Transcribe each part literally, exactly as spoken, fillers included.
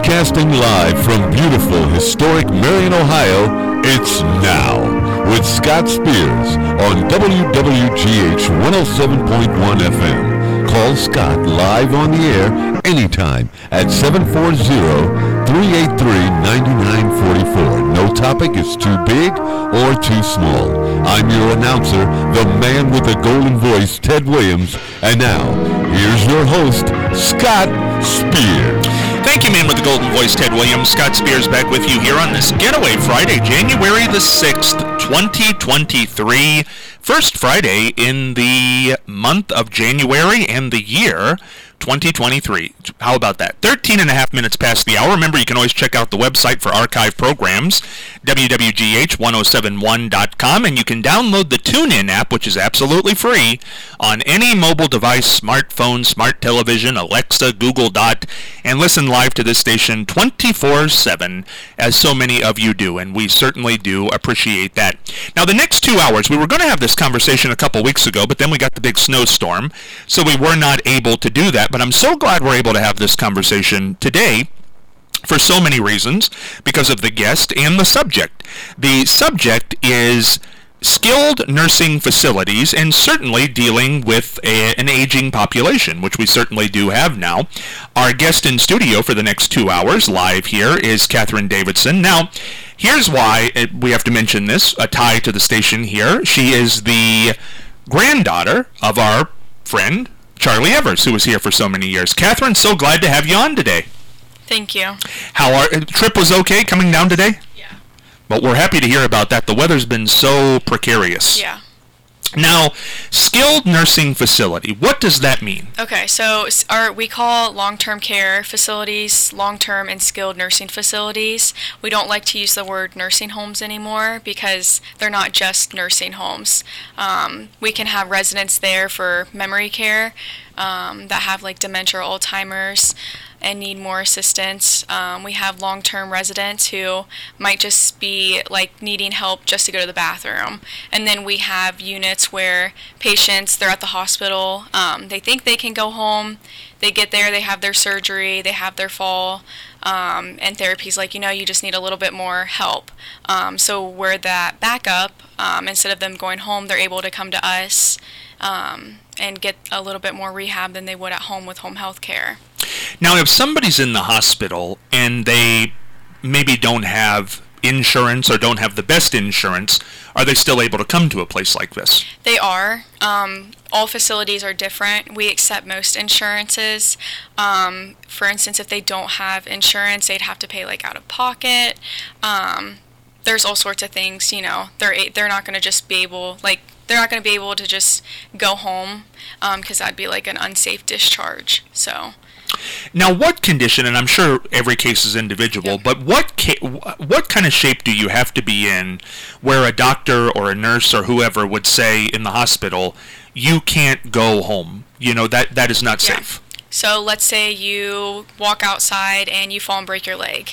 Broadcasting live from beautiful, historic Marion, Ohio, it's Now with Scott Spears on W W G H one oh seven point one F M. Call Scott live on the air anytime at seven four zero, three eight three, nine nine four four. No topic is too big or too small. I'm your announcer, the man with the golden voice, Ted Williams. And now, here's your host, Scott Spears. Thank you, man with the golden voice, Ted Williams. Scott Spears back with you here on this Getaway Friday, January the sixth, twenty twenty-three. First Friday in the month of January and the year twenty twenty-three. How about that? thirteen and a half minutes past the hour. Remember, you can always check out the website for archive programs, W W G H ten seventy-one dot com, and you can download the TuneIn app, which is absolutely free, on any mobile device, smartphone, smart television, Alexa, Google Dot, and listen live to this station twenty-four seven, as so many of you do, and we certainly do appreciate that. Now, the next two hours, we were going to have this conversation a couple weeks ago, but then we got the big snowstorm, so we were not able to do that. But I'm so glad we're able to have this conversation today for so many reasons, because of the guest and the subject. The subject is skilled nursing facilities and certainly dealing with a, an aging population, which we certainly do have now. Our guest in studio for the next two hours live here is Catherine Davidson. Now, here's why it, we have to mention this, a tie to the station here. She is the granddaughter of our friend, Charlie Evers, who was here for so many years. Catherine, so glad to have you on today. Thank you. How are trip was okay coming down today? Yeah. But we're happy to hear about that. The weather's been so precarious. Yeah. Now, skilled nursing facility, what does that mean? Okay, so our, we call long-term care facilities long-term and skilled nursing facilities. We don't like to use the word nursing homes anymore because they're not just nursing homes. Um, we can have residents there for memory care um, that have like dementia or Alzheimer's and need more assistance. Um, we have long-term residents who might just be like needing help just to go to the bathroom. And then we have units where patients, they're at the hospital, um, they think they can go home, they get there, they have their surgery, they have their fall, um, and therapy's like, you know, you just need a little bit more help. Um, so we're that backup. Um, instead of them going home, they're able to come to us um, and get a little bit more rehab than they would at home with home health care. Now, if somebody's in the hospital and they maybe don't have insurance or don't have the best insurance, are they still able to come to a place like this? They are. Um, all facilities are different. We accept most insurances. Um, for instance, if they don't have insurance, they'd have to pay like out of pocket. Um, there's all sorts of things, you know. They're they're not going to just be able, like, they're not going to be able to just go home because um, that'd be like an unsafe discharge. So. Now, what condition, and I'm sure every case is individual, yep. but what ca- what kind of shape do you have to be in where a doctor or a nurse or whoever would say in the hospital, you can't go home? You know, that that is not yeah. safe. So let's say you walk outside and you fall and break your leg.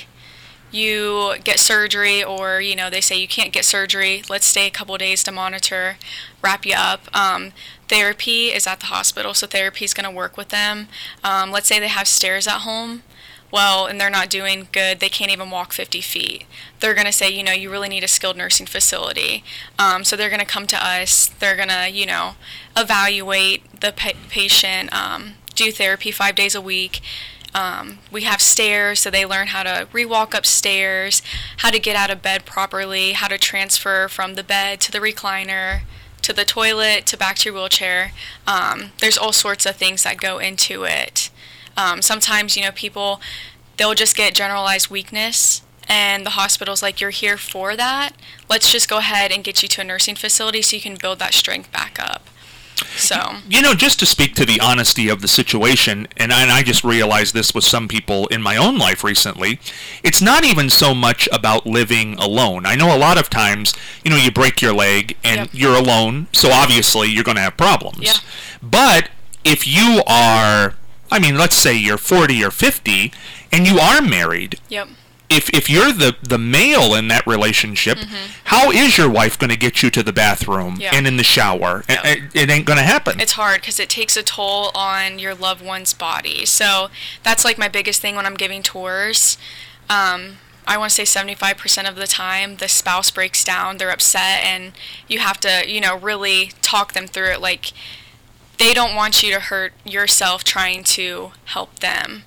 You get surgery, or, you know, they say you can't get surgery. Let's stay a couple of days to monitor, wrap you up. Um, therapy is at the hospital, so therapy is going to work with them. Um, let's say they have stairs at home. Well, and they're not doing good. They can't even walk fifty feet. They're going to say, you know, you really need a skilled nursing facility. Um, so they're going to come to us. They're going to, you know, evaluate the pa- patient, um, do therapy five days a week. Um, we have stairs, so they learn how to re-walk upstairs, how to get out of bed properly, how to transfer from the bed to the recliner, to the toilet, to back to your wheelchair. Um, there's all sorts of things that go into it. Um, sometimes, you know, people, they'll just get generalized weakness, and the hospital's like, you're here for that. Let's just go ahead and get you to a nursing facility so you can build that strength back up. So, you know, just to speak to the honesty of the situation, and I, and I just realized this with some people in my own life recently, it's not even so much about living alone. I know a lot of times, you know, you break your leg and yep. you're alone, so obviously you're going to have problems. Yeah. But if you are, I mean, let's say you're forty or fifty and you are married, yep. if if you're the, the male in that relationship, mm-hmm. how is your wife going to get you to the bathroom yeah. and in the shower? Yep. It, it ain't going to happen. It's hard because it takes a toll on your loved one's body. So that's like my biggest thing when I'm giving tours. Um, I want to say seventy-five percent of the time the spouse breaks down, they're upset, and you have to, you know, really talk them through it. Like, they don't want you to hurt yourself trying to help them.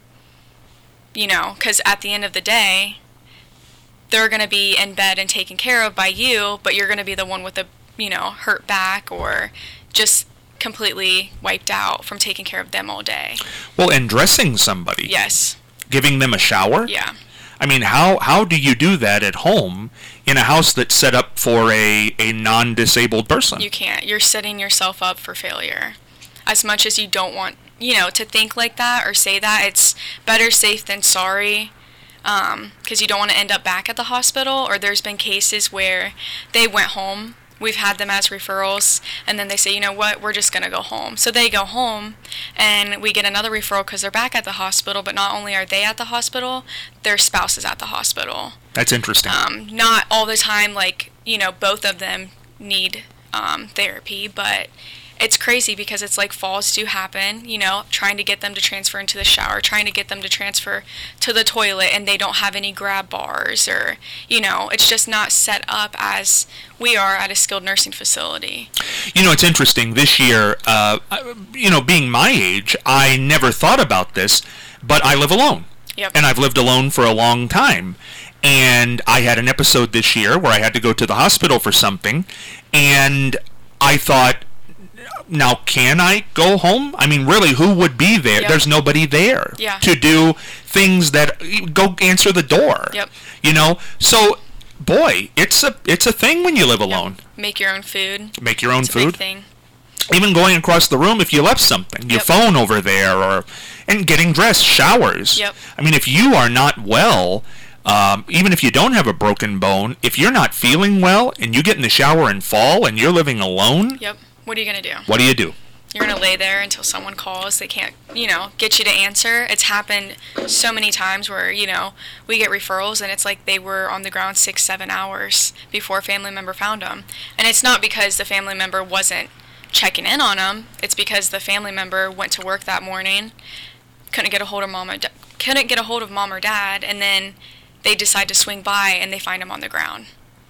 You know, because at the end of the day, they're going to be in bed and taken care of by you, but you're going to be the one with a, you know, hurt back or just completely wiped out from taking care of them all day. Well, and dressing somebody. Yes. Giving them a shower. Yeah. I mean, how, how do you do that at home in a house that's set up for a, a non-disabled person? You can't. You're setting yourself up for failure. As much as you don't want, you know, to think like that or say that, it's better safe than sorry, because um, you don't want to end up back at the hospital. Or there's been cases where they went home. We've had them as referrals, and then they say, you know what, we're just going to go home. So they go home, and we get another referral because they're back at the hospital, but not only are they at the hospital, their spouse is at the hospital. That's interesting. Um, not all the time, like, you know, both of them need um, therapy, but it's crazy because it's like falls do happen, you know, trying to get them to transfer into the shower, trying to get them to transfer to the toilet, and they don't have any grab bars, or, you know, it's just not set up as we are at a skilled nursing facility. You know, it's interesting. This year, uh, you know, being my age, I never thought about this, but I live alone. Yep. And I've lived alone for a long time. And I had an episode this year where I had to go to the hospital for something, and I thought, now, can I go home? I mean, really, who would be there? Yep. There's nobody there yeah. to do things that, go answer the door. Yep. You know? So, boy, it's a it's a thing when you live alone. Yep. Make your own food. Make your own it's food. A big thing. Even going across the room if you left something, your yep. phone over there, or and getting dressed, showers. Yep. I mean, if you are not well, um, even if you don't have a broken bone, if you're not feeling well and you get in the shower and fall and you're living alone, yep. What are you going to do? What do you do? You're going to lay there until someone calls. They can't, you know, get you to answer. It's happened so many times where, you know, we get referrals and it's like they were on the ground six, seven hours before a family member found them. And it's not because the family member wasn't checking in on them. It's because the family member went to work that morning, couldn't get a hold of mom or da- couldn't get a hold of mom or dad, and then they decide to swing by and they find them on the ground.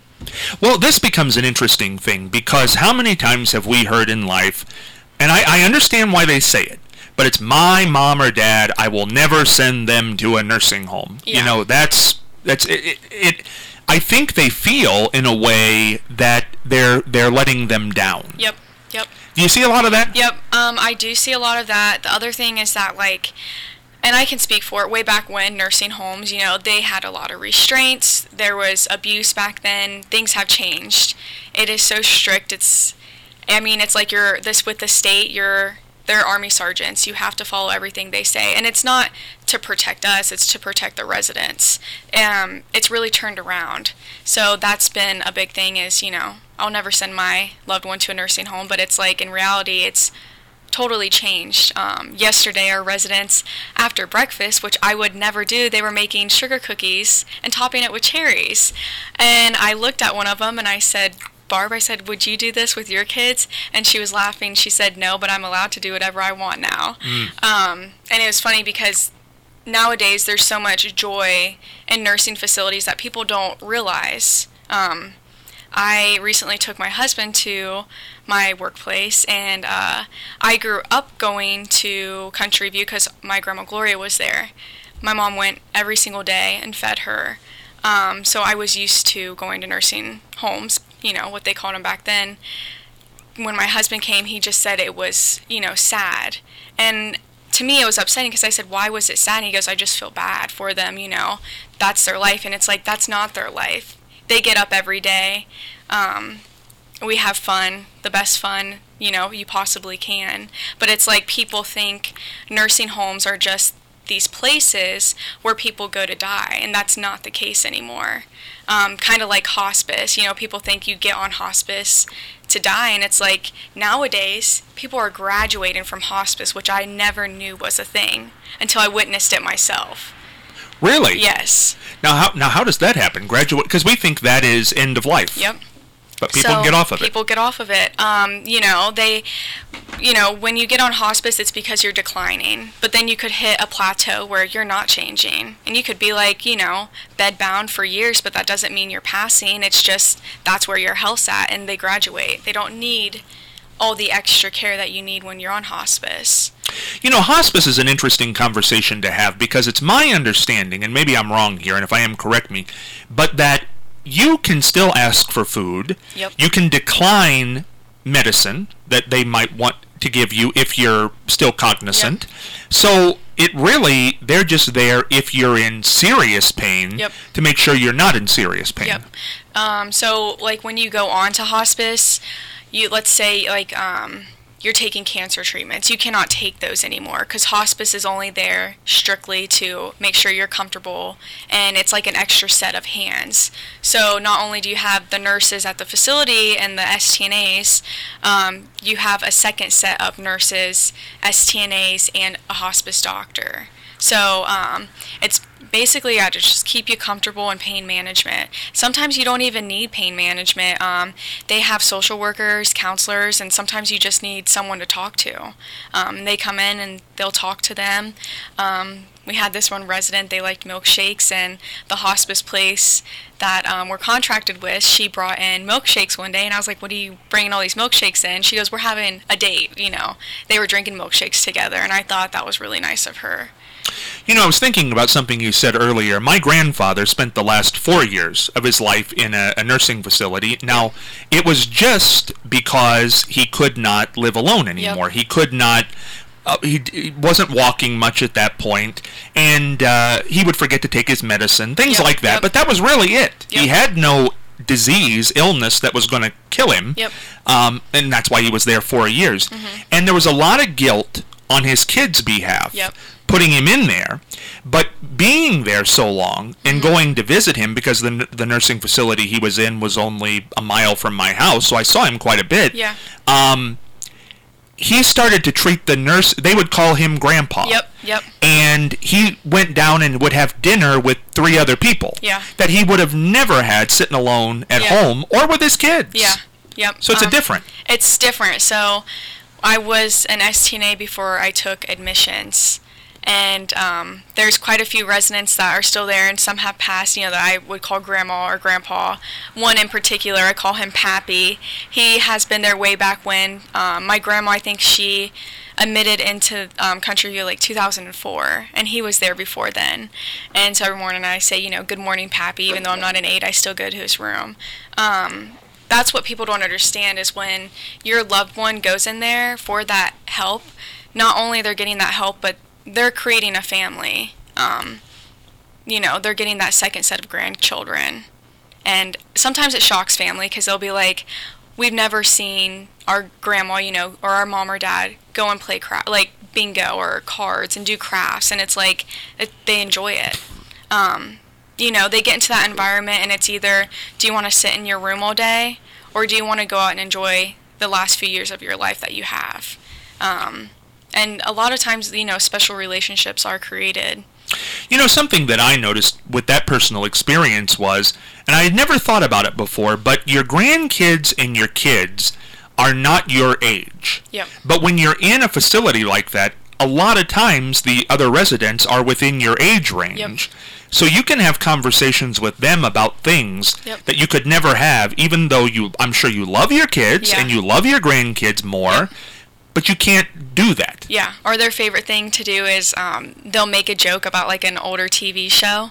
Well, this becomes an interesting thing, because how many times have we heard in life, and I, I understand why they say it, but it's my mom or dad, I will never send them to a nursing home. Yeah. You know, that's, that's it, it, it, I think they feel in a way that they're they're letting them down. Yep, yep. Do you see a lot of that? Yep, um, I do see a lot of that. The other thing is that, like, and I can speak for it, way back when, nursing homes, you know, they had a lot of restraints. There was abuse back then. Things have changed. It is so strict. It's, I mean, it's like you're, this with the state, you're, they're Army sergeants. You have to follow everything they say. And it's not to protect us, it's to protect the residents. Um, it's really turned around. So that's been a big thing is, you know, I'll never send my loved one to a nursing home, but it's like, in reality, it's totally changed. Um, yesterday, our residents, after breakfast, which I would never do, they were making sugar cookies and topping it with cherries. And I looked at one of them and I said, Barb, I said, would you do this with your kids? And she was laughing. She said, no, but I'm allowed to do whatever I want now. Mm. Um, and it was funny because nowadays there's so much joy in nursing facilities that people don't realize. Um, I recently took my husband to my workplace, and uh, I grew up going to Country View because my grandma Gloria was there. My mom went every single day and fed her. Um, so I was used to going to nursing homes, you know, what they called them back then. When my husband came, he just said it was, you know, sad. And to me, it was upsetting because I said, why was it sad? And he goes, I just feel bad for them, you know. That's their life. And it's like, that's not their life. They get up every day. Um, we have fun, the best fun, you know, you possibly can. But it's like people think nursing homes are just these places where people go to die, and that's not the case anymore. Um, kind of like hospice, you know, people think you get on hospice to die, and it's like nowadays people are graduating from hospice, which I never knew was a thing until I witnessed it myself. Really? Yes. Now, how now how does that happen? Graduate? Because we think that is end of life. Yep. But people so get off of people it. People get off of it. Um, you know, they, you know, when you get on hospice, it's because you're declining. But then you could hit a plateau where you're not changing. And you could be like, you know, bedbound for years, but that doesn't mean you're passing. It's just that's where your health's at, and they graduate. They don't need all the extra care that you need when you're on hospice. You know, hospice is an interesting conversation to have because it's my understanding, and maybe I'm wrong here, and if I am, correct me, but that you can still ask for food. Yep. You can decline medicine that they might want to give you if you're still cognizant. Yep. So it really, they're just there if you're in serious pain yep. to make sure you're not in serious pain. Yep. Um, so, like, when you go on to hospice, you let's say, like, um, you're taking cancer treatments. You cannot take those anymore because hospice is only there strictly to make sure you're comfortable, and it's like an extra set of hands. So not only do you have the nurses at the facility and the S T N As, um, you have a second set of nurses, S T N As, and a hospice doctor. So um, it's basically yeah, to just keep you comfortable in pain management. Sometimes you don't even need pain management. Um, they have social workers, counselors, and sometimes you just need someone to talk to. Um, they come in and they'll talk to them. Um, we had this one resident, they liked milkshakes, and the hospice place that um, we're contracted with, she brought in milkshakes one day, and I was like, what are you bringing all these milkshakes in? She goes, we're having a date, you know. They were drinking milkshakes together, and I thought that was really nice of her. You know, I was thinking about something you said earlier. My grandfather spent the last four years of his life in a, a nursing facility. Now, it was just because he could not live alone anymore. Yep. He could not, uh, he, he wasn't walking much at that point, and uh, he would forget to take his medicine, things yep. like that. Yep. But that was really it. Yep. He had no disease, illness that was going to kill him, yep. um, and that's why he was there four years. Mm-hmm. And there was a lot of guilt on his kids' behalf. Yep. Putting him in there, but being there so long and mm-hmm. going to visit him because the the nursing facility he was in was only a mile from my house, so I saw him quite a bit. Yeah. Um, he started to treat the nurse. They would call him Grandpa. Yep. Yep. And he went down and would have dinner with three other people. Yeah. That he would have never had sitting alone at yeah. home or with his kids. Yeah. Yep. So it's um, a different. It's different. So I was an S T N A before I took admissions. And um, there's quite a few residents that are still there, and some have passed, you know, that I would call Grandma or Grandpa. One in particular, I call him Pappy. He has been there way back when. Um, my grandma, I think she admitted into um, Country View like two thousand four, and he was there before then. And so every morning I say, you know, good morning, Pappy. Even though I'm not an aide, I still go to his room. Um, that's what people don't understand is when your loved one goes in there for that help, not only they're getting that help, but they're creating a family. Um, you know, they're getting that second set of grandchildren. And sometimes it shocks family because they'll be like, we've never seen our grandma, you know, or our mom or dad go and play craft, like bingo or cards and do crafts. And it's like, it, they enjoy it. Um, you know, they get into that environment and it's either, do you want to sit in your room all day or do you want to go out and enjoy the last few years of your life that you have? Um, And a lot of times, you know, special relationships are created. You know, something that I noticed with that personal experience was, and I had never thought about it before, but your grandkids and your kids are not your age. Yep. But when you're in a facility like that, a lot of times the other residents are within your age range. Yep. So you can have conversations with them about things yep. that you could never have, even though you, I'm sure you love your kids yeah. and you love your grandkids more. Yep. But you can't do that. Yeah. Or their favorite thing to do is um, they'll make a joke about like an older T V show,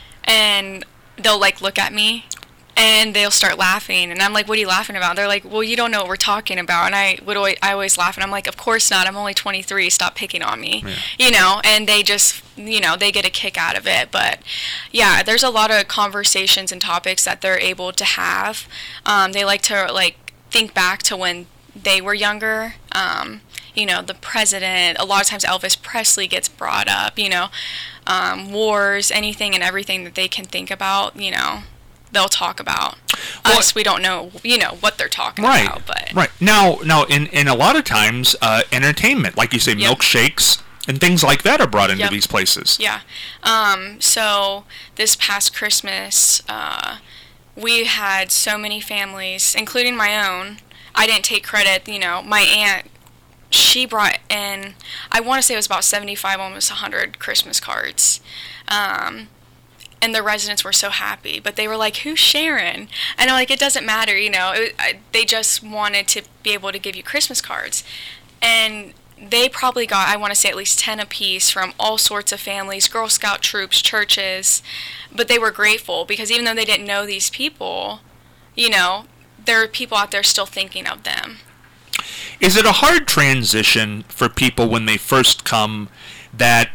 and they'll like look at me, and they'll start laughing, and I'm like, "What are you laughing about?" They're like, "Well, you don't know what we're talking about." And I would always, I always laugh, and I'm like, "Of course not. I'm only twenty-three. Stop picking on me." Yeah. You know. And they just, you know, they get a kick out of it. But yeah, there's a lot of conversations and topics that they're able to have. Um, they like to like think back to when they were younger. Um, you know, the president, a lot of times Elvis Presley gets brought up, you know, um, wars, anything and everything that they can think about, you know, they'll talk about. Well, us, we don't know, you know, what they're talking right, about. But right. Now, now in, in a lot of times, uh, entertainment, like you say, yep. milkshakes, And things like that are brought into Yep. these places. Yeah. Um, so this past Christmas, uh, we had so many families, including my own. I didn't take credit, you know, my aunt, she brought in, I want to say it was about seventy-five, almost one hundred Christmas cards. Um, and the residents were so happy, but they were like, who's Sharon? And I'm like, it doesn't matter, you know, it, I, they just wanted to be able to give you Christmas cards. And they probably got, I want to say, at least ten apiece from all sorts of families, Girl Scout troops, churches, but they were grateful because even though they didn't know these people, you know, there are people out there still thinking of them. Is it a hard transition for people when they first come that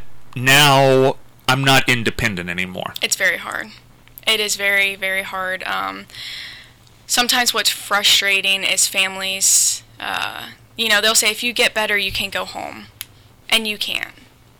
now I'm not independent anymore? It's very hard. It is very, very hard. Um, sometimes what's frustrating is families, uh, you know, they'll say, if you get better, you can go home. And you can't.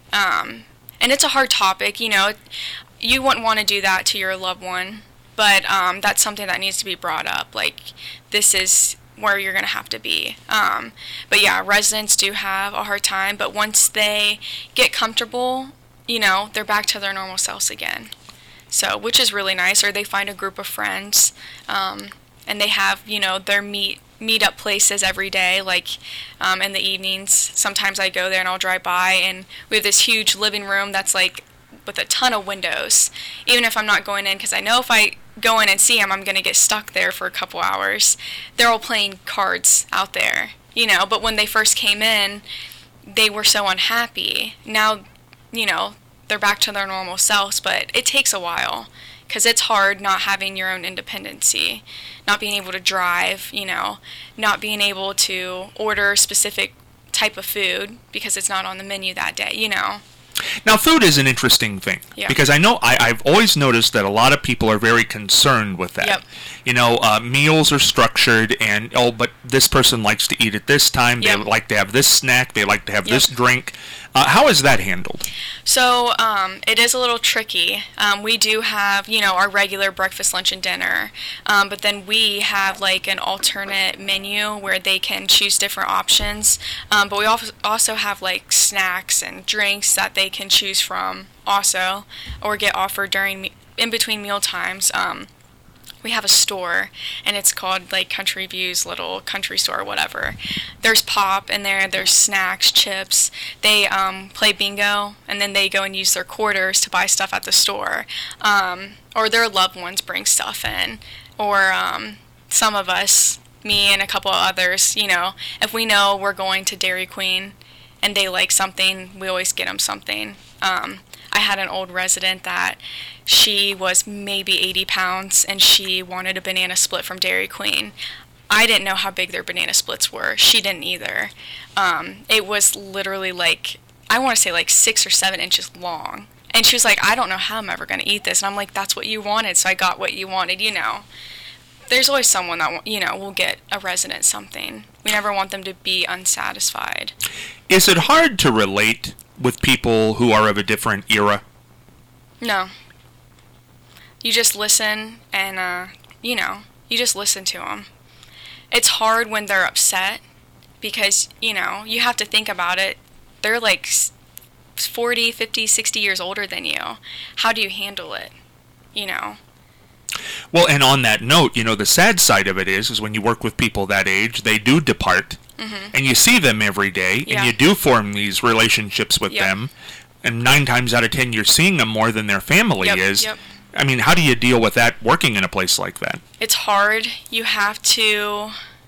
Um, and it's a hard topic, you know. You wouldn't want to do that to your loved one. But um, that's something that needs to be brought up. Like, this is where you're going to have to be. Um, but yeah, residents do have a hard time. But once they get comfortable, you know, they're back to their normal selves again. So, which is really nice. Or they find a group of friends. Um, and they have, you know, their meet meet up places every day, like um, in the evenings. Sometimes I go there and I'll drive by, and we have this huge living room that's like with a ton of windows, even if I'm not going in, because I know if I go in and see them, I'm going to get stuck there for a couple hours. They're all playing cards out there, you know, but when they first came in, they were so unhappy. Now, you know, they're back to their normal selves, but it takes a while. Because it's hard not having your own independency, not being able to drive, you know, not being able to order a specific type of food because it's not on the menu that day, you know. Now, food is an interesting thing, yeah. because I know I, I've always noticed that a lot of people are very concerned with that. Yep. You know, uh, meals are structured, and, oh, but this person likes to eat at this time, yep. they like to have this snack, they like to have yep. this drink. Uh, how is that handled? So, um, it is a little tricky. Um, we do have, you know, our regular breakfast, lunch, and dinner, um, but then we have, like, an alternate menu where they can choose different options, um, but we also have, like, snacks and drinks that they can choose from also, or get offered during, in between meal times. Um, we have a store, and it's called, like, Country View's little country store or whatever. There's pop in there, there's snacks, chips. They um, play bingo, and then they go and use their quarters to buy stuff at the store. Um, or their loved ones bring stuff in. Or um, some of us, me and a couple of others, you know, if we know we're going to Dairy Queen and they like something, we always get them something. Um, I had an old resident that she was maybe eighty pounds, and she wanted a banana split from Dairy Queen. I didn't know how big their banana splits were. She didn't either. Um, it was literally like, I want to say like six or seven inches long. And she was like, I don't know how I'm ever going to eat this. And I'm like, that's what you wanted, so I got what you wanted, you know. There's always someone that, you know, will get a resident something. We never want them to be unsatisfied. Is it hard to relate with people who are of a different era? No. You just listen and, uh, you know, you just listen to them. It's hard when they're upset because, you know, you have to think about it. They're like forty, fifty, sixty years older than you. How do you handle it, you know? Well, and on that note, you know, the sad side of it is, is when you work with people that age, they do depart, mm-hmm. and you see them every day, yeah. and you do form these relationships with yep. them, and nine times out of ten, you're seeing them more than their family yep. is. Yep. I mean, how do you deal with that working in a place like that? It's hard. You have to...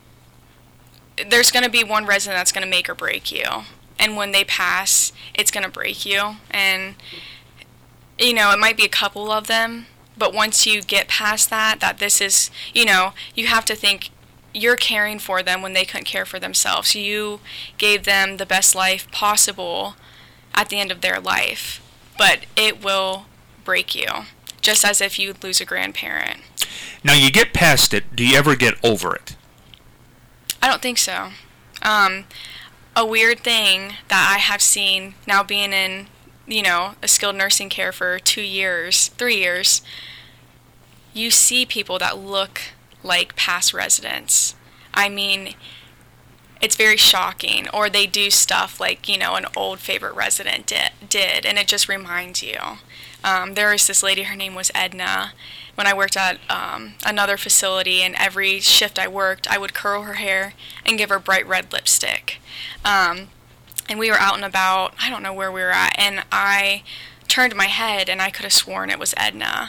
There's going to be one resident that's going to make or break you. And when they pass, it's going to break you. And, you know, it might be a couple of them, but once you get past that, that this is, you know, you have to think you're caring for them when they couldn't care for themselves. You gave them the best life possible at the end of their life. But it will break you, just as if you lose a grandparent. Now, you get past it. Do you ever get over it? I don't think so. Um, a weird thing that I have seen now being in, you know, a skilled nursing care for two years, three years, you see people that look like past residents. I mean, it's very shocking, or they do stuff like, you know, an old favorite resident di- did, and it just reminds you. Um, there was this lady, her name was Edna, when I worked at um, another facility, and every shift I worked, I would curl her hair and give her bright red lipstick. Um, and we were out and about, I don't know where we were at, and I turned my head, and I could have sworn it was Edna.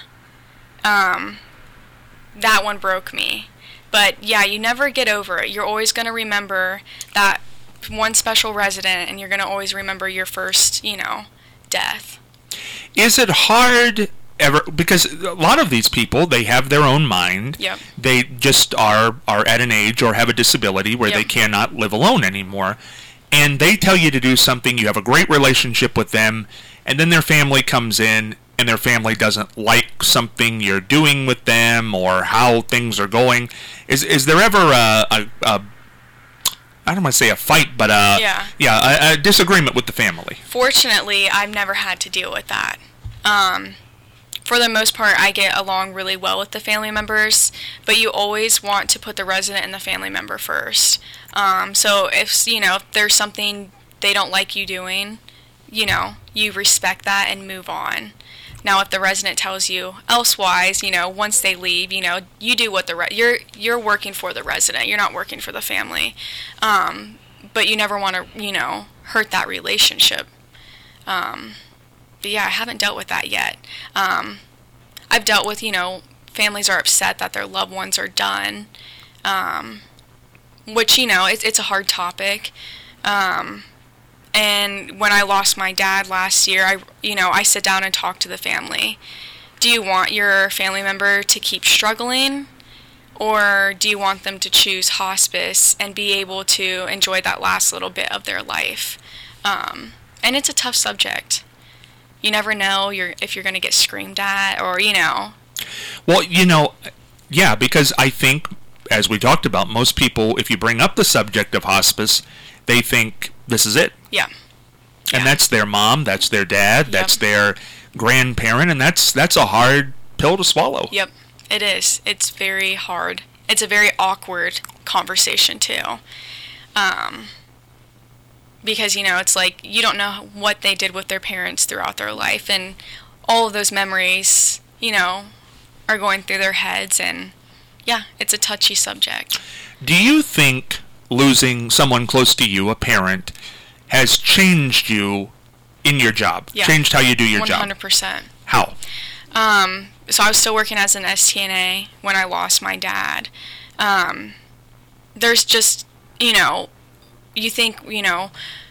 Um, that one broke me. But yeah, you never get over it. You're always going to remember that one special resident, and you're going to always remember your first, you know, death. Is it hard ever, because a lot of these people, they have their own mind. Yep. They just are, are at an age or have a disability where Yep. they cannot live alone anymore. And they tell you to do something, you have a great relationship with them, and then their family comes in, and their family doesn't like something you're doing with them or how things are going. Is is there ever a, a, a I don't want to say a fight, but a, Yeah. yeah, a, a disagreement with the family? Fortunately, I've never had to deal with that. Um, for the most part, I get along really well with the family members, but you always want to put the resident and the family member first. Um, so if, you know, if there's something they don't like you doing, you know, you respect that and move on. Now, if the resident tells you elsewise, you know, once they leave, you know, you do what the re- you're you're working for the resident. You're not working for the family, um, but you never want to, you know, hurt that relationship. Um, but yeah, I haven't dealt with that yet. Um, I've dealt with, you know, families are upset that their loved ones are done, um, which, you know, it's it's a hard topic. Um, And when I lost my dad last year, I, you know, I sit down and talk to the family. Do you want your family member to keep struggling, or do you want them to choose hospice and be able to enjoy that last little bit of their life? Um, and it's a tough subject. You never know you're, if you're going to get screamed at, or, you know. Well, you know, yeah, because I think, as we talked about, most people, if you bring up the subject of hospice, they think this is it. Yeah. And Yeah. that's their mom, that's their dad, Yep. that's their grandparent, and that's that's a hard pill to swallow. Yep, it is. It's very hard. It's a very awkward conversation, too. Um, because, you know, it's like you don't know what they did with their parents throughout their life, and all of those memories, you know, are going through their heads, and yeah, it's a touchy subject. Do you think losing someone close to you, a parent, has changed you in your job? Yeah. Changed how you do your one hundred job? percent. How? Um, so I was still working as an S T N A when I lost my dad. Um, there's just, you know, you think, you know,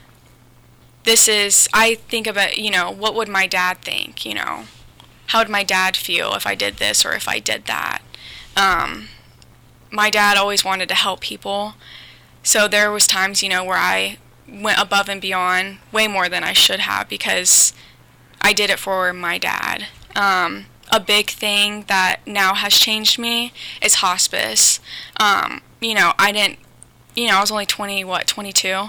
this is, I think about, you know, what would my dad think, you know? How would my dad feel if I did this or if I did that? Um, my dad always wanted to help people. So there was times, you know, where I went above and beyond way more than I should have because I did it for my dad. Um, a big thing that now has changed me is hospice. Um, you know, I didn't, you know, I was only twenty, what, twenty-two?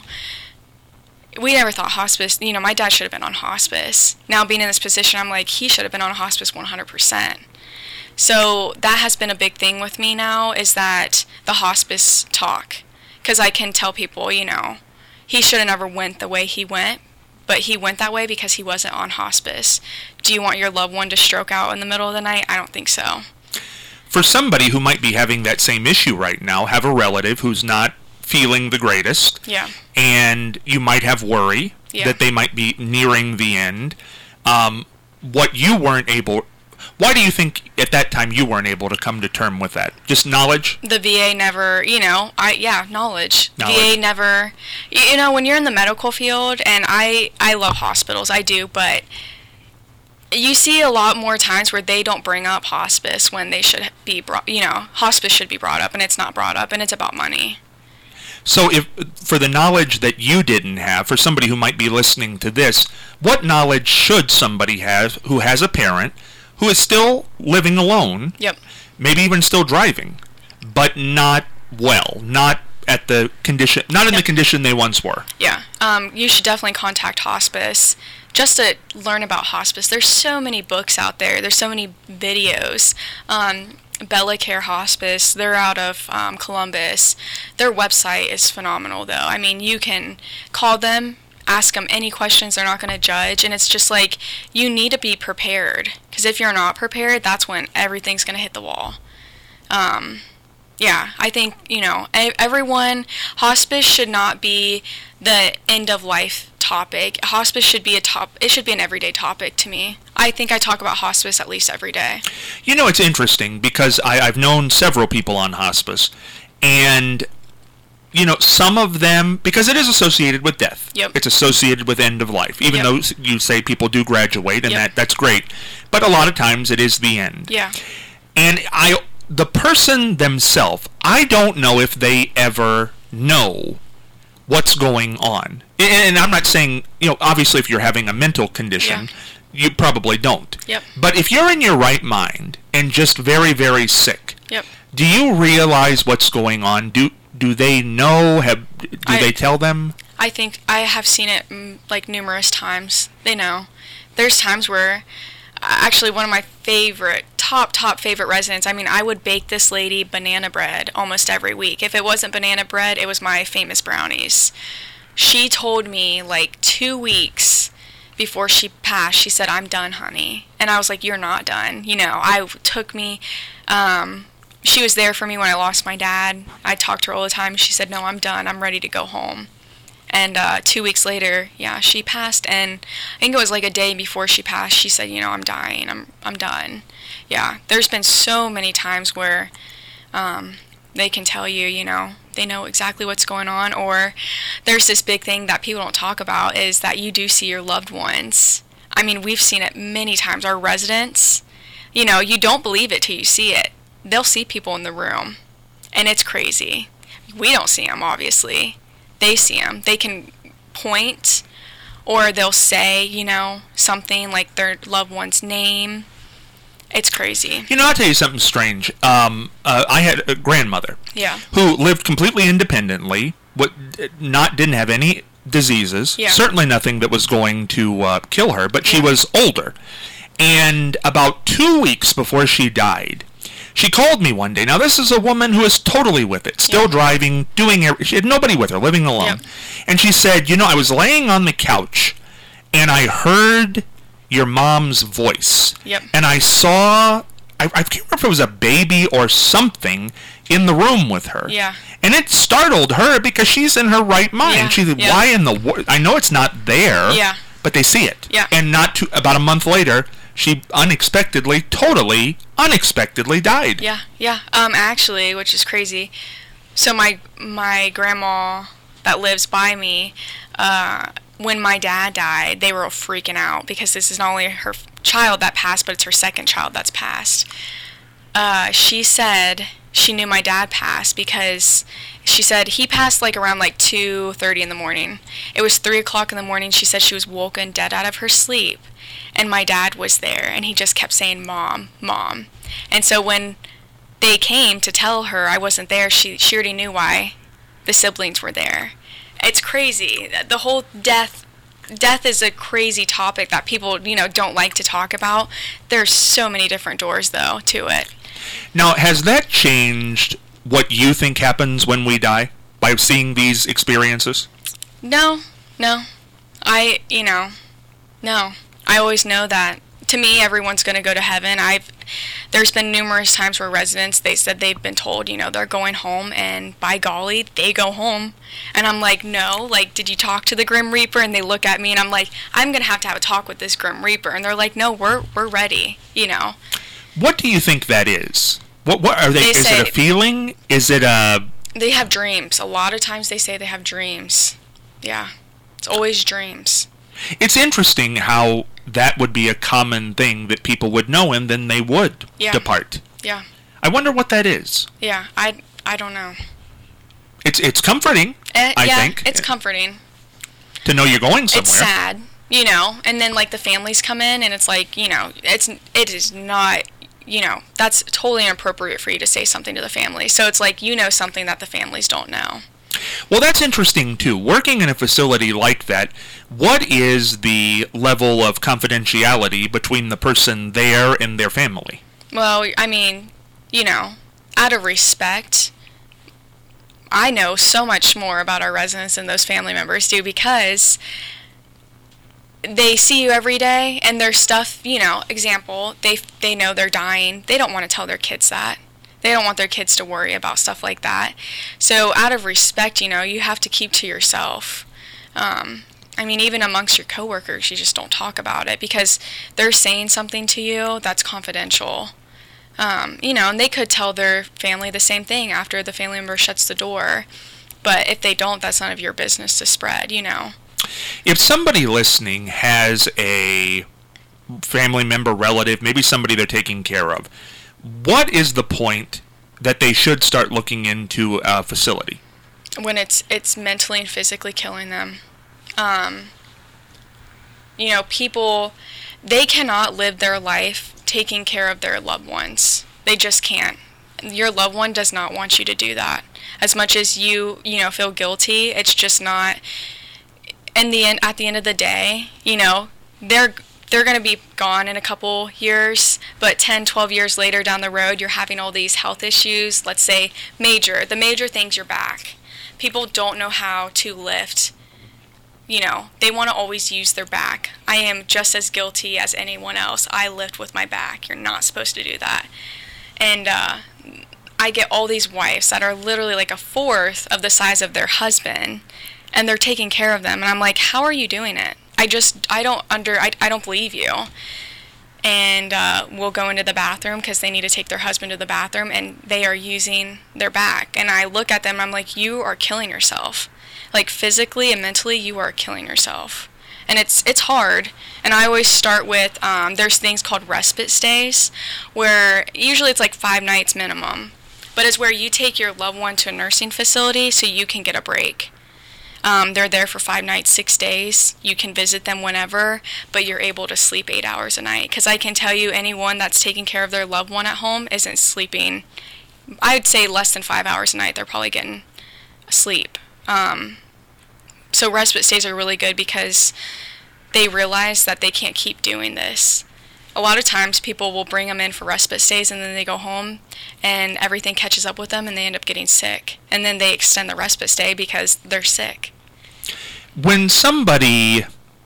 We never thought hospice, you know, my dad should have been on hospice. Now being in this position, I'm like, he should have been on hospice one hundred percent. So that has been a big thing with me now, is that the hospice talk. Because I can tell people, you know, he should have never went the way he went, but he went that way because he wasn't on hospice. Do you want your loved one to stroke out in the middle of the night? I don't think so. For somebody who might be having that same issue right now, have a relative who's not feeling the greatest, Yeah. and you might have worry Yeah. that they might be nearing the end, um, what you weren't able... Why do you think at that time you weren't able to come to term with that? Just knowledge? The V A never, you know, I yeah, knowledge. Knowledge. V A never, you, you know, when you're in the medical field, and I, I love hospitals, I do, but you see a lot more times where they don't bring up hospice when they should be brought, you know, hospice should be brought up, and it's not brought up, and it's about money. So if for the knowledge that you didn't have, for somebody who might be listening to this, what knowledge should somebody have who has a parent who is still living alone, Yep. maybe even still driving, but not well, not at the condition, not in the condition they once were? Yeah. Um, you should definitely contact hospice just to learn about hospice. There's so many books out there. There's so many videos. Um, Bella Care Hospice. They're out of um, Columbus. Their website is phenomenal, though. I mean, you can call them, ask them any questions. They're not going to judge. And it's just like, you need to be prepared. Because if you're not prepared, that's when everything's going to hit the wall. Um, yeah, I think, you know, everyone, hospice should not be the end of life topic. Hospice should be a top, it should be an everyday topic to me. I think I talk about hospice at least every day. You know, it's interesting because I, I've known several people on hospice, and, you know, some of them, because it is associated with death. Yep. It's associated with end of life, even Yep. though you say people do graduate, and Yep. that that's great. But a lot of times it is the end. Yeah. And I, the person themselves, I don't know if they ever know what's going on. And I'm not saying, you know, obviously if you're having a mental condition, Yeah. you probably don't. Yep. But if you're in your right mind and just very, very sick, Yep. do you realize what's going on? Do do they know? Have do I- they tell them? I think I have seen it mm, like numerous times. They know. There's times where, actually, one of my favorite, top, top favorite residents, I mean, I would bake this lady banana bread almost every week. If it wasn't banana bread, it was my famous brownies. She told me like two weeks before she passed, she said, "I'm done, honey." And I was like, "You're not done." You know, I took me, um, she was there for me when I lost my dad. I talked to her all the time. She said, "No, I'm done. I'm ready to go home." And uh, two weeks later, yeah, she passed. And I think it was like a day before she passed, she said, "You know, I'm dying. I'm I'm done." Yeah, there's been so many times where um, they can tell you, you know, they know exactly what's going on. Or there's this big thing that people don't talk about is that you do see your loved ones. I mean, we've seen it many times. Our residents, you know, you don't believe it till you see it. They'll see people in the room, and it's crazy. We don't see them, obviously. They see them. They can point, or they'll say, you know, something like their loved one's name. It's crazy. You know, I'll tell you something strange. Um, uh, I had a grandmother Yeah. who lived completely independently, what not didn't have any diseases, Yeah. certainly nothing that was going to uh, kill her, but she Yeah. was older. And about two weeks before she died, she called me one day. Now, this is a woman who is totally with it, still Yeah. driving, doing everything. She had nobody with her, living alone. Yeah. And she said, "You know, I was laying on the couch, and I heard your mom's voice. Yep. And I saw, I, I can't remember if it was a baby or something in the room with her. Yeah. And it startled her because she's in her right mind. Yeah. She said, Yeah. why in the world? I know it's not there, Yeah. but they see it. Yeah. And not too, about a month later, she unexpectedly, totally unexpectedly died. Yeah, yeah. Um, actually, which is crazy. So my my grandma that lives by me, uh, when my dad died, they were all freaking out because this is not only her f- child that passed, but it's her second child that's passed. Uh, she said she knew my dad passed because she said he passed like around like two thirty in the morning. It was three o'clock in the morning. She said she was woken dead out of her sleep, and my dad was there, and he just kept saying, "Mom, Mom." And so when they came to tell her I wasn't there, she she already knew why the siblings were there. It's crazy. The whole death death is a crazy topic that people, you know, don't like to talk about. There's so many different doors though to it. Now, has that changed what you think happens when we die by seeing these experiences? No, no. I, you know, no. I always know that to me everyone's going to go to heaven. I've there's been numerous times where residents, they said they've been told, you know, they're going home, and by golly, they go home. And I'm like, "No, like, did you talk to the Grim Reaper?" And they look at me and I'm like, "I'm going to have to have a talk with this Grim Reaper." And they're like, "No, we're we're ready," you know. What do you think that is? What what are they, They is say- it a feeling? Is it a They have dreams. A lot of times they say they have dreams. Yeah. It's always dreams. It's interesting how that would be a common thing that people would know, and then they would Yeah. depart. Yeah. I wonder what that is. Yeah. I I don't know. It's it's comforting, Eh, I yeah, think, it's comforting. to know you're going somewhere. It's sad, you know, and then like the families come in and it's like, you know, it's it is not, you know, that's totally inappropriate for you to say something to the family. So it's like, you know, something that the families don't know. Well, that's interesting too. Working in a facility like that, what is the level of confidentiality between the person there and their family? Well, I mean, you know, out of respect, I know so much more about our residents than those family members do, because they see you every day, and their stuff, you know, example, they they know they're dying. They don't want to tell their kids that. They don't want their kids to worry about stuff like that. So out of respect, you know, you have to keep to yourself. Um, I mean, even amongst your coworkers, you just don't talk about it, because they're saying something to you that's confidential. Um, you know, and they could tell their family the same thing after the family member shuts the door. But if they don't, that's none of your business to spread, you know. If somebody listening has a family member, relative, maybe somebody they're taking care of, what is the point that they should start looking into a facility? When it's it's mentally and physically killing them. Um, you know, people, they cannot live their life taking care of their loved ones. They just can't. Your loved one does not want you to do that. As much as you, you know, feel guilty, it's just not. In the end, at the end of the day, you know, they're they're going to be gone in a couple years, but ten, twelve years later down the road, you're having all these health issues, let's say major. The major thing's your back. People don't know how to lift. You know, they want to always use their back. I am just as guilty as anyone else. I lift with my back. You're not supposed to do that. And uh, I get all these wives that are literally like a fourth of the size of their husband, and they're taking care of them. And I'm like, how are you doing it? I just, I don't under, I, I don't believe you. And uh, we'll go into the bathroom because they need to take their husband to the bathroom, and they are using their back. And I look at them, I'm like, you are killing yourself. Like physically and mentally, you are killing yourself. And it's it's hard. And I always start with, um, there's things called respite stays, where usually it's like five nights minimum. But it's where you take your loved one to a nursing facility so you can get a break. Um, they're there for five nights, six days. You can visit them whenever, but you're able to sleep eight hours a night. Because I can tell you, anyone that's taking care of their loved one at home isn't sleeping, I'd say less than five hours a night. They're probably getting sleep. Um, so respite stays are really good because they realize that they can't keep doing this. A lot of times people will bring them in for respite stays, and then they go home and everything catches up with them and they end up getting sick. And then they extend the respite stay because they're sick. When somebody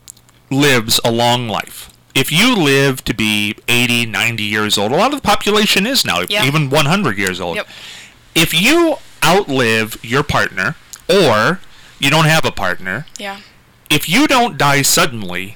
lives a long life, if you live to be eighty, ninety years old, a lot of the population is now, Yep. even one hundred years old. Yep. If you outlive your partner, or you don't have a partner, Yeah. if you don't die suddenly,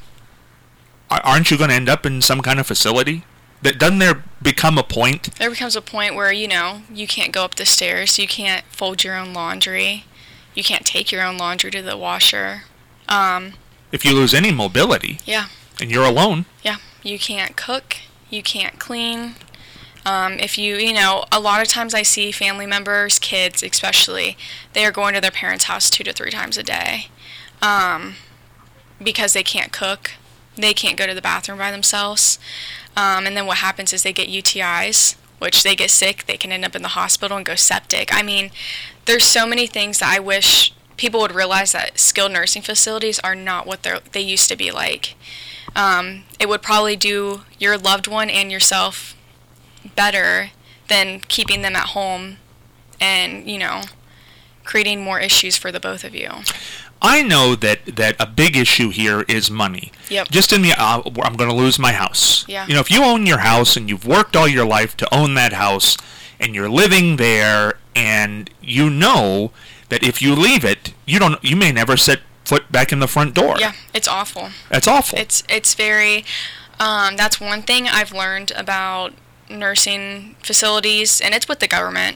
aren't you going to end up in some kind of facility? That doesn't there become a point? There becomes a point where, you know, you can't go up the stairs, you can't fold your own laundry, you can't take your own laundry to the washer. Um, If you lose any mobility, yeah. and you're alone, Yeah. You can't cook, you can't clean. Um, if you, you know, a lot of times I see family members, kids especially, they are going to their parents' house two to three times a day um, because they can't cook. They can't go to the bathroom by themselves. Um, and then what happens is they get U T Is, which they get sick. They can end up in the hospital and go septic. I mean, there's so many things that I wish people would realize, that skilled nursing facilities are not what they they used to be like. Um, it would probably do your loved one and yourself better than keeping them at home and, you know, creating more issues for the both of you. I know that, that a big issue here is money. Yep. Just in the, uh, I'm going to lose my house. Yeah. You know, if you own your house and you've worked all your life to own that house, and you're living there, and you know that if you leave it, you don't, you may never set foot back in the front door. Yeah, it's awful. That's awful. It's it's very, um, that's one thing I've learned about nursing facilities, and it's with the government.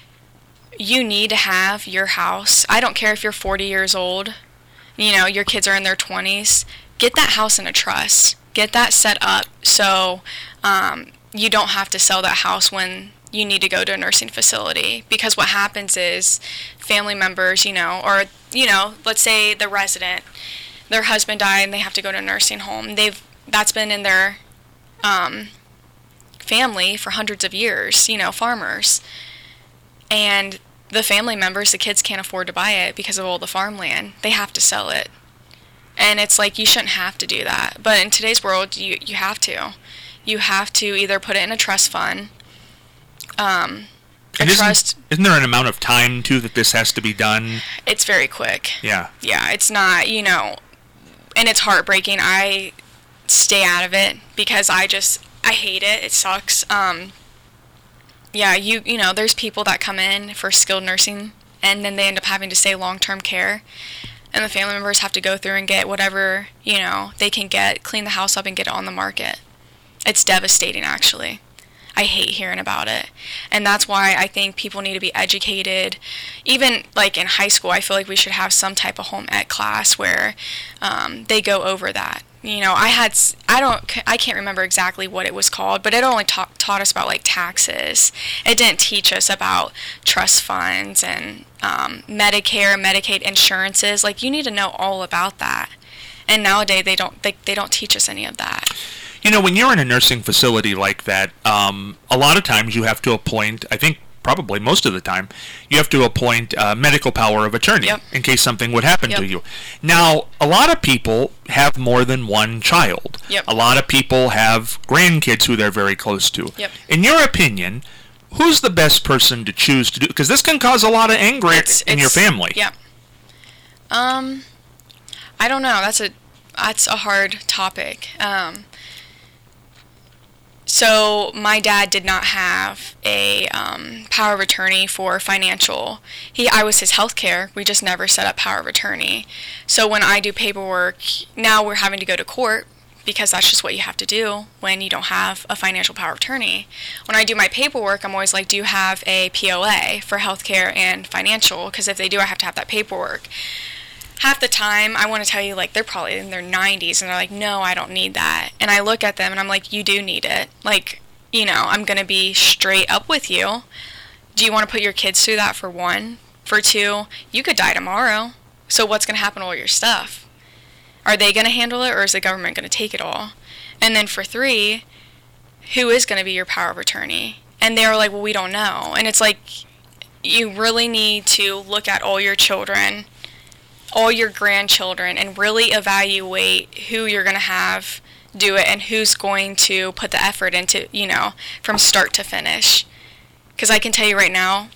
You need to have your house. I don't care if you're forty years old, you know, your kids are in their twenties. Get that house in a trust. Get that set up so um, you don't have to sell that house when you need to go to a nursing facility. Because what happens is family members, you know, or, you know, let's say the resident, their husband died and they have to go to a nursing home. They've that's been in their um, family for hundreds of years, you know, farmers. And the family members, the kids can't afford to buy it because of all the farmland. They have to sell it. And it's like, you shouldn't have to do that. But in today's world, you, you have to. You have to either put it in a trust fund, Um, and a isn't, trust. Isn't there an amount of time, too, that this has to be done? It's very quick. Yeah. Yeah, it's not, you know, and it's heartbreaking. I stay out of it because I just, I hate it. It sucks. Um, yeah, you, you know, there's people that come in for skilled nursing and then they end up having to stay long-term care. And the family members have to go through and get whatever, you know, they can get, clean the house up and get it on the market. It's devastating, actually. I hate hearing about it. And that's why I think people need to be educated. Even, like, in high school, I feel like we should have some type of home ec class where um, they go over that. You know, I had, I don't, I can't remember exactly what it was called, but it only ta- taught us about, like, taxes. It didn't teach us about trust funds and um, Medicare, Medicaid insurances. Like, you need to know all about that. And nowadays, they don't, they, they don't teach us any of that. You know, when you're in a nursing facility like that, um, a lot of times you have to appoint, I think probably most of the time, you have to appoint uh, medical power of attorney yep. in case something would happen yep. to you. Now, a lot of people have more than one child. Yep. A lot of people have grandkids who they're very close to. Yep. In your opinion, who's the best person to choose to do? Because this can cause a lot of anger it's, in it's, your family. Yeah. Um, I don't know. That's a that's a hard topic. Um. So my dad did not have a um, power of attorney for financial. He, I was his healthcare. We just never set up power of attorney. So when I do paperwork, now we're having to go to court because that's just what you have to do when you don't have a financial power of attorney. When I do my paperwork, I'm always like, do you have a P O A for healthcare and financial? Because if they do, I have to have that paperwork. Half the time, I want to tell you, like, they're probably in their nineties, and they're like, no, I don't need that. And I look at them, and I'm like, you do need it. Like, you know, I'm going to be straight up with you. Do you want to put your kids through that, for one? For two, you could die tomorrow. So what's going to happen to all your stuff? Are they going to handle it, or is the government going to take it all? And then for three, who is going to be your power of attorney? And they were like, well, we don't know. And it's like, you really need to look at all your children, all your grandchildren, and really evaluate who you're going to have do it and who's going to put the effort into, you know, from start to finish. Because I can tell you right now,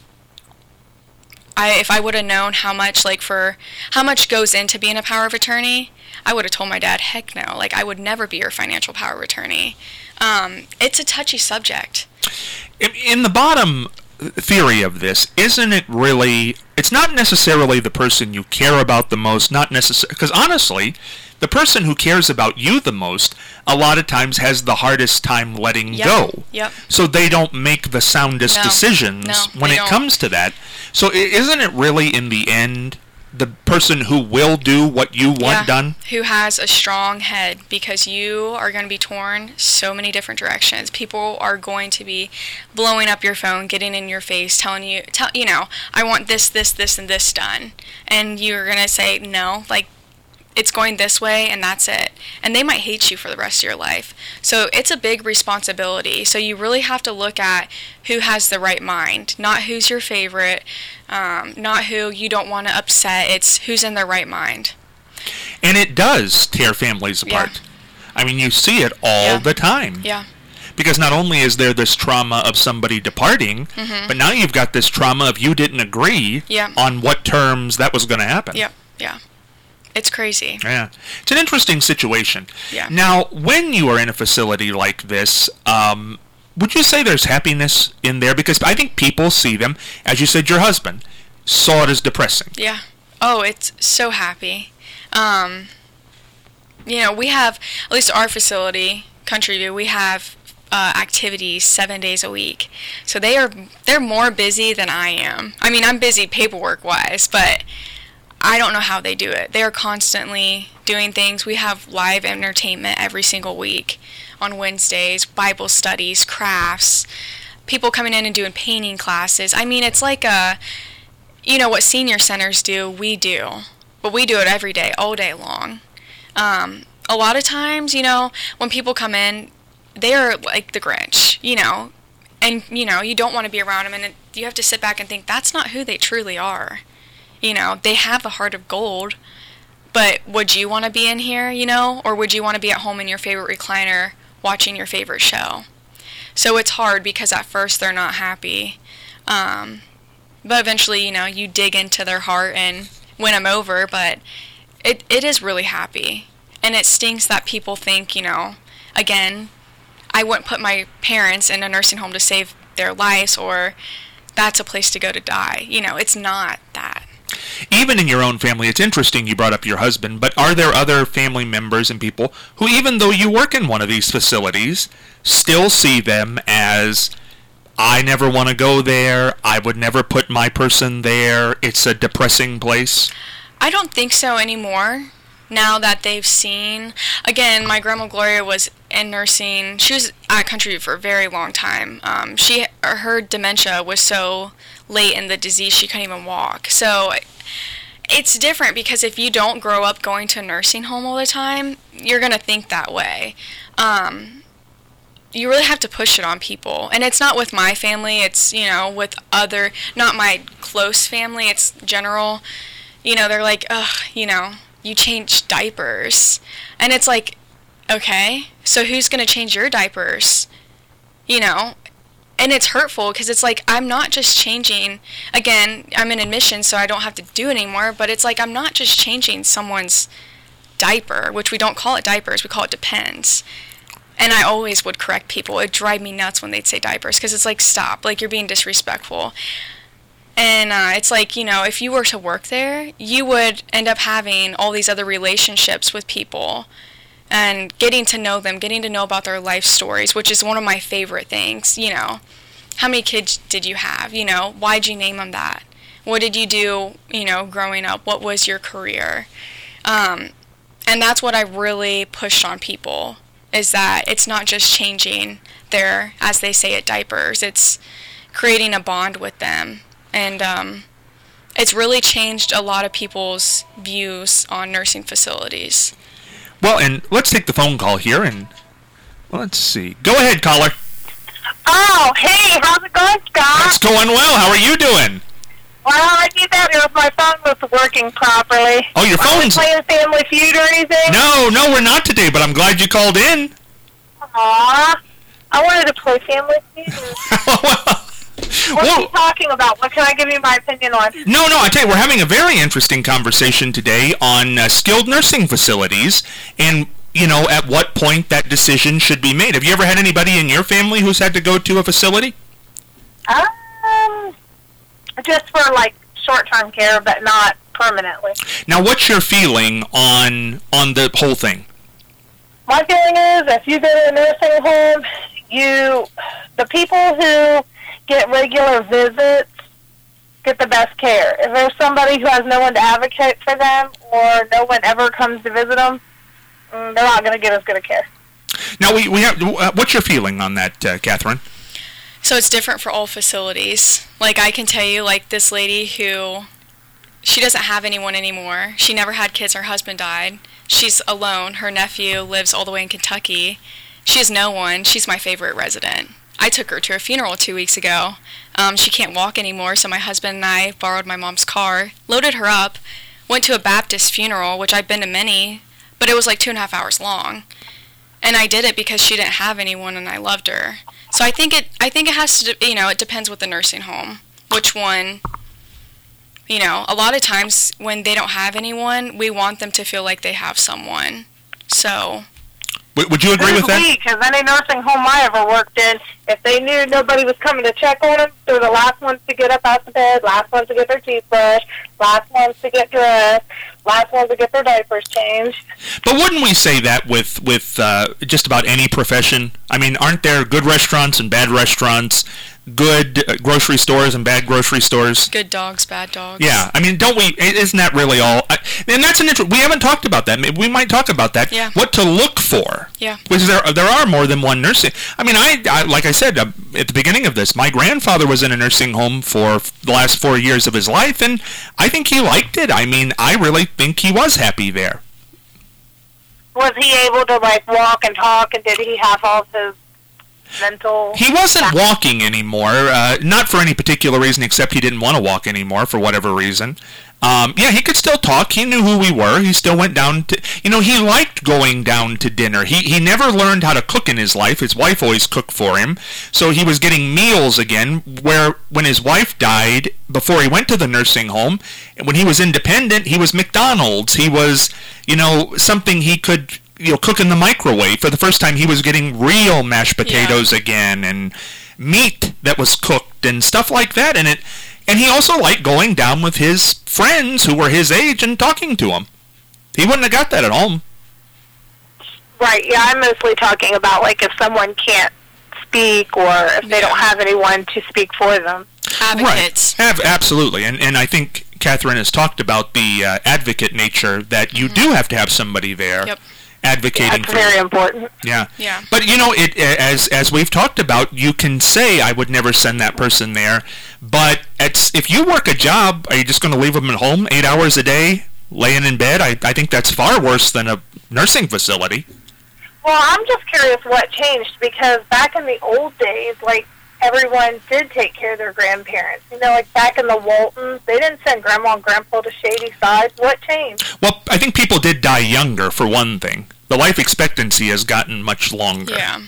I if I would have known how much, like, for, how much goes into being a power of attorney, I would have told my dad, heck no, like, I would never be your financial power of attorney. Um, it's a touchy subject. In, in the bottom theory of this, isn't it really, it's not necessarily the person you care about the most, not necessarily, because honestly, the person who cares about you the most a lot of times has the hardest time letting yep. go. Yep. So they don't make the soundest no. decisions no, when it don't. comes to that. So isn't it really, in the end, the person who will do what you want yeah, done? Who has a strong head, because you are going to be torn so many different directions. People are going to be blowing up your phone, getting in your face, telling you, tell, you know, I want this, this, this, and this done. And you're going to say, no, like, it's going this way, and that's it. And they might hate you for the rest of your life. So it's a big responsibility. So you really have to look at who has the right mind, not who's your favorite, um, not who you don't want to upset. It's who's in their right mind. And it does tear families apart. Yeah. I mean, you see it all yeah. the time. Yeah. Because not only is there this trauma of somebody departing, mm-hmm. but now you've got this trauma of you didn't agree yeah. on what terms that was going to happen. Yep. Yeah. It's crazy. Yeah. It's an interesting situation. Yeah. Now, when you are in a facility like this, um, would you say there's happiness in there? Because I think people see them, as you said, your husband saw it as depressing. Yeah. Oh, it's so happy. Um, you know, we have, at least our facility, Country View, we have uh, activities seven days a week. So they are, they're more busy than I am. I mean, I'm busy paperwork-wise, but I don't know how they do it. They are constantly doing things. We have live entertainment every single week on Wednesdays, Bible studies, crafts, people coming in and doing painting classes. I mean, it's like a, you know, what senior centers do, we do. But we do it every day, all day long. Um, a lot of times, you know, when people come in, they're like the Grinch, you know, and, you know, you don't want to be around them, and it, you have to sit back and think, that's not who they truly are. You know, they have a heart of gold, but would you want to be in here, you know, or would you want to be at home in your favorite recliner watching your favorite show? So it's hard because at first they're not happy. Um, but eventually, you know, you dig into their heart and win them over, but it, it is really happy. And it stinks that people think, you know, again, I wouldn't put my parents in a nursing home to save their lives, or that's a place to go to die. You know, it's not that. Even in your own family, it's interesting you brought up your husband, but are there other family members and people who, even though you work in one of these facilities, still see them as, I never want to go there, I would never put my person there, it's a depressing place? I don't think so anymore. Now that they've seen, again, my grandma Gloria was in nursing. She was at Country for a very long time. Um, she her dementia was so late in the disease she couldn't even walk. So it's different because if you don't grow up going to a nursing home all the time, you're gonna think that way. Um, you really have to push it on people, and it's not with my family. It's, you know, with other, not my close family. It's general. You know, they're like, ugh, you know, you change diapers. And it's like, okay, so who's going to change your diapers? You know, and it's hurtful because it's like, I'm not just changing, again, I'm in admission, so I don't have to do it anymore, but it's like, I'm not just changing someone's diaper, which we don't call it diapers, we call it depends. And I always would correct people. It'd drive me nuts when they'd say diapers because it's like, stop, like, you're being disrespectful. And uh, it's like, you know, if you were to work there, you would end up having all these other relationships with people and getting to know them, getting to know about their life stories, which is one of my favorite things. You know, how many kids did you have? You know, why'd you name them that? What did you do, you know, growing up? What was your career? Um, and that's what I really pushed on people, is that it's not just changing their, as they say it, diapers. It's creating a bond with them. And um, it's really changed a lot of people's views on nursing facilities. Well, and let's take the phone call here, and well, let's see. Go ahead, caller. Oh, hey, how's it going, Scott? It's going well. How are you doing? Well, I need that if my phone was working properly. Oh, your phone's... Are we playing Family Feud or anything? No, no, we're not today, but I'm glad you called in. Aw, I wanted to play Family Feud. What well, are you talking about? What can I give you my opinion on? No, no, I tell you, we're having a very interesting conversation today on uh, skilled nursing facilities and, you know, at what point that decision should be made. Have you ever had anybody in your family who's had to go to a facility? Um, just for, like, short-term care, but not permanently. Now, what's your feeling on on the whole thing? My feeling is if you go to a nursing home, you, the people who get regular visits get the best care. If there's somebody who has no one to advocate for them or no one ever comes to visit them, they're not going to get as good a care. Now, we, we have, uh, what's your feeling on that, uh, Catherine? So it's different for all facilities. Like, I can tell you, like, this lady who, she doesn't have anyone anymore. She never had kids. Her husband died. She's alone. Her nephew lives all the way in Kentucky. She has no one. She's my favorite resident. I took her to a funeral two weeks ago. Um, she can't walk anymore, so my husband and I borrowed my mom's car, loaded her up, went to a Baptist funeral, which I've been to many, but it was like two and a half hours long. And I did it because she didn't have anyone and I loved her. So I think it I think it has to, you know, it depends with the nursing home, which one, you know, a lot of times when they don't have anyone, we want them to feel like they have someone. So... Would you agree with that? Because any nursing home I ever worked in, if they knew nobody was coming to check on them, they were the last ones to get up out the bed, last ones to get their teeth brushed, last ones to get dressed, last ones to get their diapers changed. But wouldn't we say that with, with uh, just about any profession? I mean, aren't there good restaurants and bad restaurants, good uh, grocery stores and bad grocery stores? Good dogs, bad dogs. Yeah, I mean, don't we, isn't that really all? I, and that's an interesting, we haven't talked about that. We might talk about that. Yeah. What to look for. Yeah. Because there, there are more than one nursing. I mean, I, I like I said uh, at the beginning of this, my grandfather was in a nursing home for the last four years of his life, and I think he liked it. I mean, I really think he was happy there. Was he able to, like, walk and talk, and did he have all of his mental... He wasn't walking anymore, uh, not for any particular reason except he didn't want to walk anymore for whatever reason. Um, yeah, he could still talk. He knew who we were. He still went down to... You know, he liked going down to dinner. He he never learned how to cook in his life. His wife always cooked for him. So he was getting meals again, where when his wife died, before he went to the nursing home, when he was independent, he was McDonald's. He was, you know, something he could... you know, cook in the microwave. For the first time, he was getting real mashed potatoes yeah. again, and meat that was cooked and stuff like that. And it, and he also liked going down with his friends who were his age and talking to them. He wouldn't have got that at home. Right. Yeah, I'm mostly talking about like if someone can't speak or if they yeah. don't have anyone to speak for them. Advocates. Right. Have, absolutely. And and I think Catherine has talked about the uh, advocate nature that you mm-hmm. do have to have somebody there. Yep. Advocating yeah, that's for very you. important. Yeah. Yeah. But you know, it as as we've talked about, you can say I would never send that person there, but it's if you work a job, are you just going to leave them at home eight hours a day, laying in bed? I I think that's far worse than a nursing facility. Well, I'm just curious what changed, because back in the old days, like everyone did take care of their grandparents. You know, like back in the Waltons, they didn't send Grandma and Grandpa to Shady Side. What changed? Well, I think people did die younger, for one thing. The life expectancy has gotten much longer. Yeah.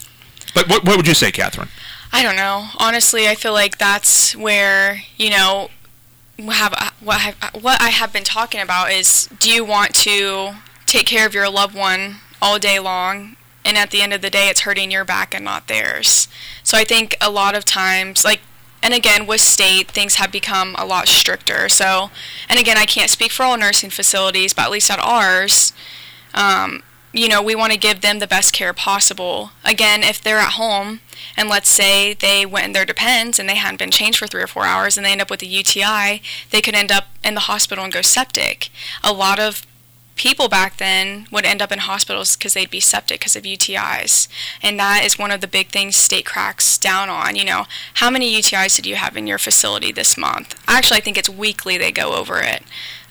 But what what would you say, Catherine? I don't know. Honestly, I feel like that's where, you know, have what I, what I have been talking about is, do you want to take care of your loved one all day long, and at the end of the day, it's hurting your back and not theirs? So I think a lot of times, like, and again, with state, things have become a lot stricter. So, and again, I can't speak for all nursing facilities, but at least at ours, um, you know, we want to give them the best care possible. Again, if they're at home, and let's say they went in their Depends and they hadn't been changed for three or four hours and they end up with a U T I, they could end up in the hospital and go septic. A lot of people back then would end up in hospitals because they'd be septic because of U T Is. And that is one of the big things state cracks down on. You know, how many U T Is did you have in your facility this month? Actually, I think it's weekly they go over it.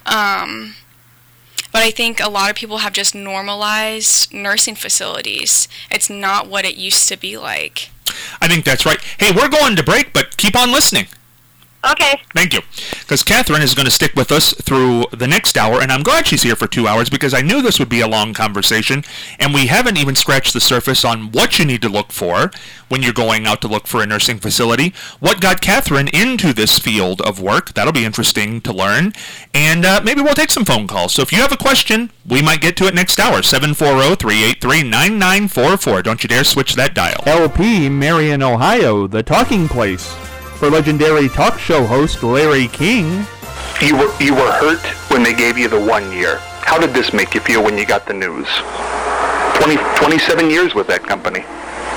Um, but I think a lot of people have just normalized nursing facilities. It's not what it used to be like. I think that's right. Hey, we're going to break, but keep on listening. Okay. Thank you. Because Catherine is going to stick with us through the next hour, and I'm glad she's here for two hours because I knew this would be a long conversation, and we haven't even scratched the surface on what you need to look for when you're going out to look for a nursing facility, what got Catherine into this field of work. That'll be interesting to learn, and uh, maybe we'll take some phone calls. So if you have a question, we might get to it next hour, seven four zero, three eight three, nine nine four four. Don't you dare switch that dial. L P, Marion, Ohio, the talking place. For legendary talk show host Larry King. You were you were hurt when they gave you the one year. How did this make you feel when you got the news? twenty, twenty-seven years with that company.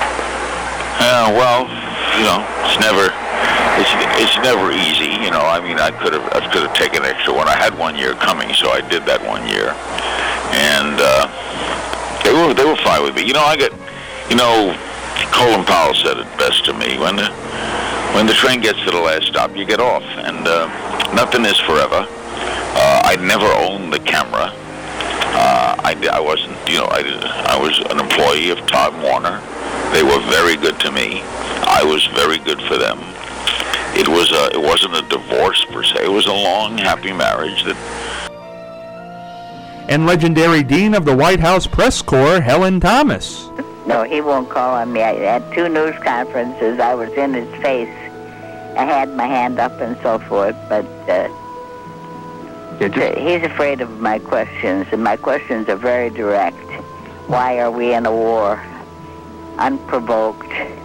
Uh, well, you know, it's never it's it's never easy. You know, I mean, I could have I could have taken extra one. I had one year coming, so I did that one year, and uh, they were they were fine with me. You know, I got, you know, Colin Powell said it best to me when the. When the train gets to the last stop, you get off, and uh, nothing is forever. Uh, I'd never owned the camera. Uh, I, I wasn't, you know, I, I was an employee of Time Warner. They were very good to me. I was very good for them. It was a, it wasn't a divorce per se. It was a long, happy marriage that. And legendary Dean of the White House Press Corps, Helen Thomas. No, he won't call on me. I had two news conferences. I was in his face. I had my hand up and so forth, but uh, he's afraid of my questions, and my questions are very direct. Why are we in a war? Unprovoked.